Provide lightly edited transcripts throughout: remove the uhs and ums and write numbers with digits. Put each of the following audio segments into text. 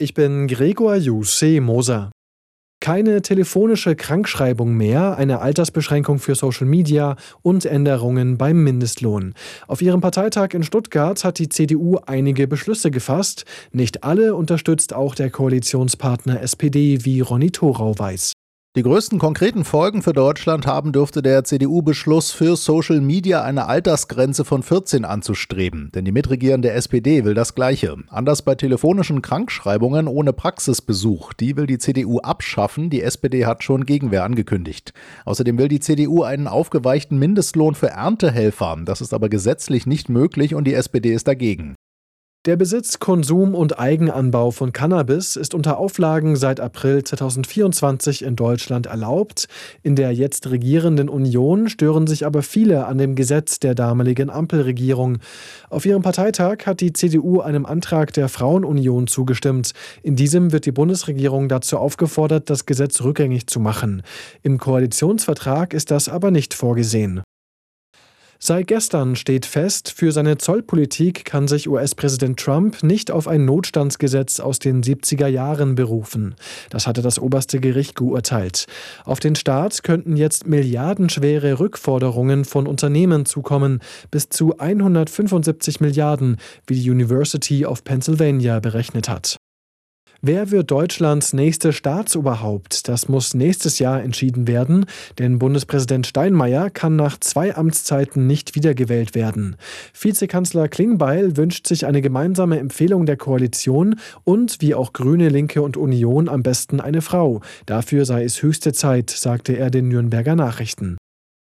Ich bin Gregor Jussi Moser. Keine telefonische Krankschreibung mehr, eine Altersbeschränkung für Social Media und Änderungen beim Mindestlohn. Auf ihrem Parteitag in Stuttgart hat die CDU einige Beschlüsse gefasst. Nicht alle unterstützt auch der Koalitionspartner SPD, wie Ronny Thorau weiß. Die größten konkreten Folgen für Deutschland haben dürfte der CDU-Beschluss für Social Media eine Altersgrenze von 14 anzustreben. Denn die mitregierende SPD will das Gleiche. Anders bei telefonischen Krankschreibungen ohne Praxisbesuch. Die will die CDU abschaffen. Die SPD hat schon Gegenwehr angekündigt. Außerdem will die CDU einen aufgeweichten Mindestlohn für Erntehelfer. Das ist aber gesetzlich nicht möglich und die SPD ist dagegen. Der Besitz, Konsum und Eigenanbau von Cannabis ist unter Auflagen seit April 2024 in Deutschland erlaubt. In der jetzt regierenden Union stören sich aber viele an dem Gesetz der damaligen Ampelregierung. Auf ihrem Parteitag hat die CDU einem Antrag der Frauenunion zugestimmt. In diesem wird die Bundesregierung dazu aufgefordert, das Gesetz rückgängig zu machen. Im Koalitionsvertrag ist das aber nicht vorgesehen. Seit gestern steht fest, für seine Zollpolitik kann sich US-Präsident Trump nicht auf ein Notstandsgesetz aus den 70er Jahren berufen. Das hatte das oberste Gericht geurteilt. Auf den Staat könnten jetzt milliardenschwere Rückforderungen von Unternehmen zukommen, bis zu 175 Milliarden, wie die University of Pennsylvania berechnet hat. Wer wird Deutschlands nächste Staatsoberhaupt? Das muss nächstes Jahr entschieden werden, denn Bundespräsident Steinmeier kann nach 2 Amtszeiten nicht wiedergewählt werden. Vizekanzler Klingbeil wünscht sich eine gemeinsame Empfehlung der Koalition und, wie auch Grüne, Linke und Union, am besten eine Frau. Dafür sei es höchste Zeit, sagte er den Nürnberger Nachrichten.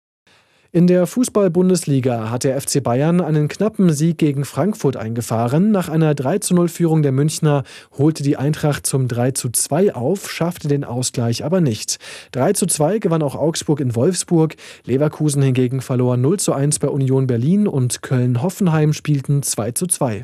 In der Fußball-Bundesliga hat der FC Bayern einen knappen Sieg gegen Frankfurt eingefahren. Nach einer 3:0-Führung der Münchner holte die Eintracht zum 3:2 auf, schaffte den Ausgleich aber nicht. 3:2 gewann auch Augsburg in Wolfsburg. Leverkusen hingegen verlor 0:1 bei Union Berlin und Köln-Hoffenheim spielten 2:2.